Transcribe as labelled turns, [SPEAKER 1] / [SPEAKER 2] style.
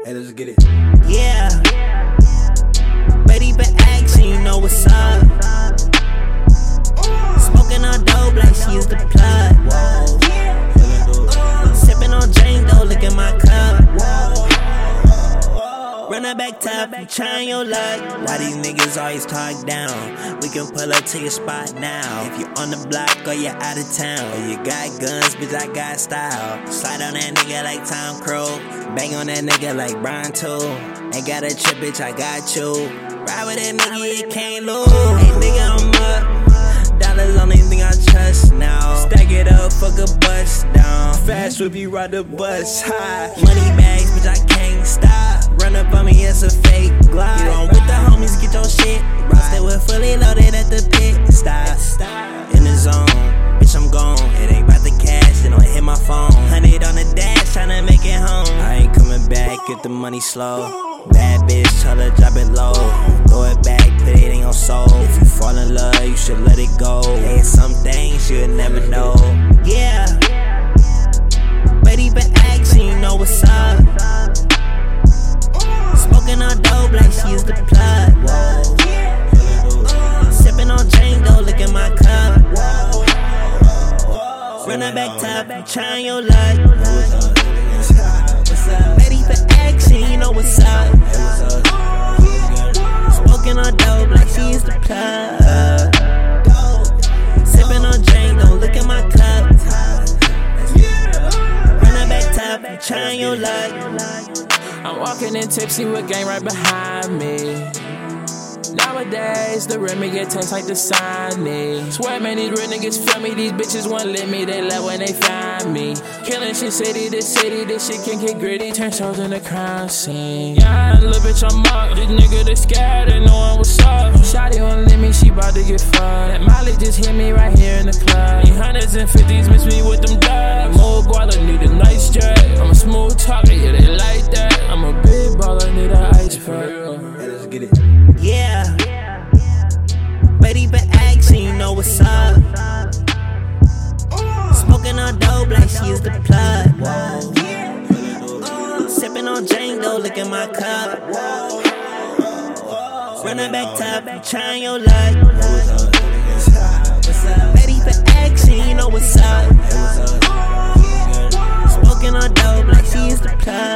[SPEAKER 1] Hey, let's get it.
[SPEAKER 2] Yeah. Betty been asking, you know what's up. Smoking on dope like she is the plug. Sipping on Django, look at my cup. Running back top, trying your luck. Why these niggas always talk down? We can pull up to your spot now. If you on the block or you out of town, or you got guns, bitch, I got style. Slide on that nigga like Tom Cruise. Bang on that nigga like Brian too. Ain't got a trip, bitch, I got you. Ride with that nigga, you can't lose. Hey nigga, I'm up. Dollars on anything I trust now. Stack it up, fuck a bust down. Fast whip, you ride the bus high. Money bags, bitch, I can't stop. Run up on me, it's a fake glide. Get on with the homies, get your shit. Roster with fully loaded at the pit. Stop. In the zone, bitch, I'm gone. It ain't about the cash, they don't hit my phone. 100 on the dash, tryna make it home. I ain't coming back, get the money slow. Bad bitch, tell her drop it low. Throw it back, put it in your soul. If you fall in love, you should let it go. There's some things you'll never know. Yeah. Betty been asking, you know what's up. Smoking on dope like she is the plug. Sipping on Django, look at my cup. Running back top, trying your luck. Betty been asking, you know what's up. Smoking on dope like she is the plug. Sipping on Django, look at my cup. Running back top, trying your luck.
[SPEAKER 3] I'm walking in tipsy with gang right behind me. Nowadays, the Remy get text like the sign me. Swear, man, these real niggas feel me. These bitches won't let me, they love when they find me. Killing shit city to city, this shit can get gritty. Turn shows in the crime scene. Yeah, little bitch, I'm up. This nigga, they scared, they knowin' what's up. Shawty won't let me, she bout to get fucked. That Molly just hit me right here in the club. These hundreds and fifties miss me with them dubs. More guala, need a nice jet. I'm a smooth talker, yeah, they like that. I'm a big baller, need an ice pack.
[SPEAKER 1] Hey, let's get it.
[SPEAKER 2] Yeah. Betty been asking, you know what's up. Smoking on dope like she is the plug. Sipping on Django, look at my cup. Running back top, trying your luck. Betty been asking, you know what's up. Smoking on dope like she is the plug.